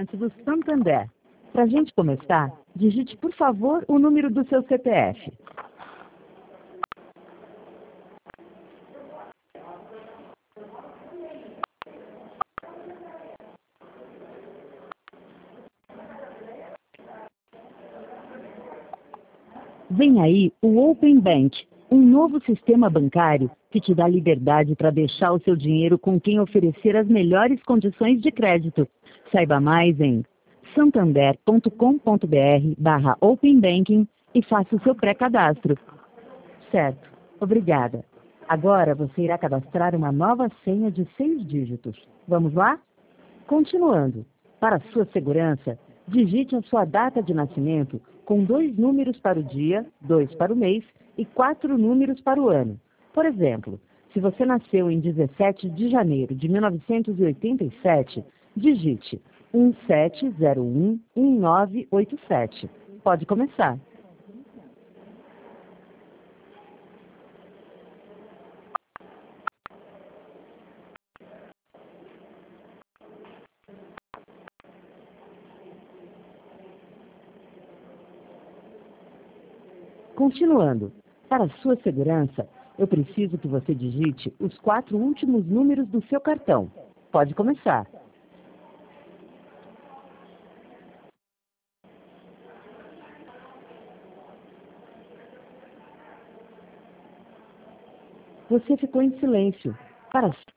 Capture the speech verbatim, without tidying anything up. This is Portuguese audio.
atendimento do Santander. Para a gente começar, digite, por favor, o número do seu C P F. Vem aí o Open Bank, um novo sistema bancário que te dá liberdade para deixar o seu dinheiro com quem oferecer as melhores condições de crédito. Saiba mais em santander.com.br barra Open Banking e faça o seu pré-cadastro. Certo, obrigada. Agora você irá cadastrar uma nova senha de seis dígitos. Vamos lá? Continuando. Para sua segurança, digite a sua data de nascimento com dois números para o dia, dois para o mês e quatro números para o ano. Por exemplo, se você nasceu em dezessete de janeiro de mil novecentos e oitenta e sete, digite um sete zero um um nove oito sete. Pode começar. Continuando. Para sua segurança, eu preciso que você digite os quatro últimos números do seu cartão. Pode começar. Você ficou em silêncio. Para